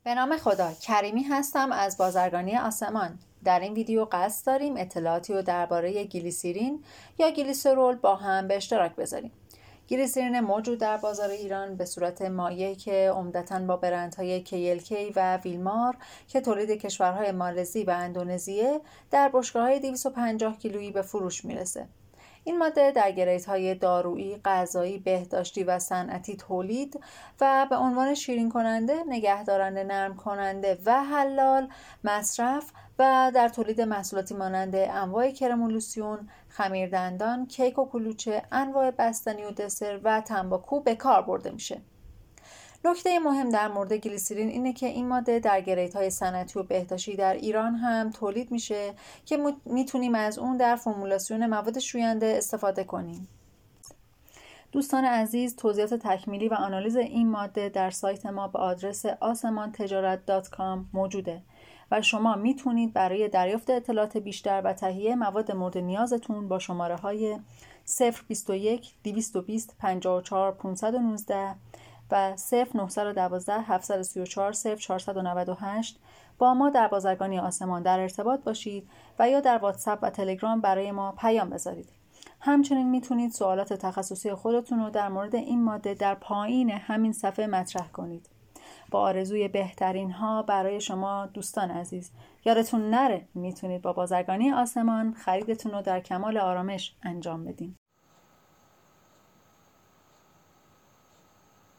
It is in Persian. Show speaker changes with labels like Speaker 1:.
Speaker 1: به نام خدا، کریمی هستم از بازرگانی آسمان. در این ویدیو قصد داریم اطلاعاتی رو درباره گلیسرین یا گلیسرول با هم به اشتراک بذاریم. گلیسرین موجود در بازار ایران به صورت مایعی که عمدتاً با برندهای KLK و ویلمار که تولید کشورهای مالزی و اندونزیه در بشکه‌های 250 کیلویی به فروش میرسه. این ماده در گریدهای دارویی، غذایی، بهداشتی و صنعتی تولید و به عنوان شیرین کننده، نگهدارنده، نرم کننده و حلال مصرف و در تولید محصولاتی مانند انواع کرم و لوسیون، خمیردندان، کیک و کلوچه، انواع بستنی و دسر و تنباکو به کار برده میشه. نکته مهم در مورد گلیسرین اینه که این ماده در گریدهای صنعتی و بهداشتی در ایران هم تولید میشه که میتونیم از اون در فرمولاسیون مواد شوینده استفاده کنیم. دوستان عزیز، توضیحات تکمیلی و آنالیز این ماده در سایت ما به آدرس asamantejarat.com موجوده و شما میتونید برای دریافت اطلاعات بیشتر و تهیه مواد مورد نیازتون با شماره های 021 220 54 519 و 0912 734 0498 با ما در بازرگانی آسمان در ارتباط باشید و یا در واتساپ و تلگرام برای ما پیام بذارید. همچنین میتونید سوالات تخصصی خودتون رو در مورد این ماده در پایین همین صفحه مطرح کنید. با آرزوی بهترین ها برای شما دوستان عزیز. یادتون نره میتونید با بازرگانی آسمان خریدتون رو در کمال آرامش انجام بدین.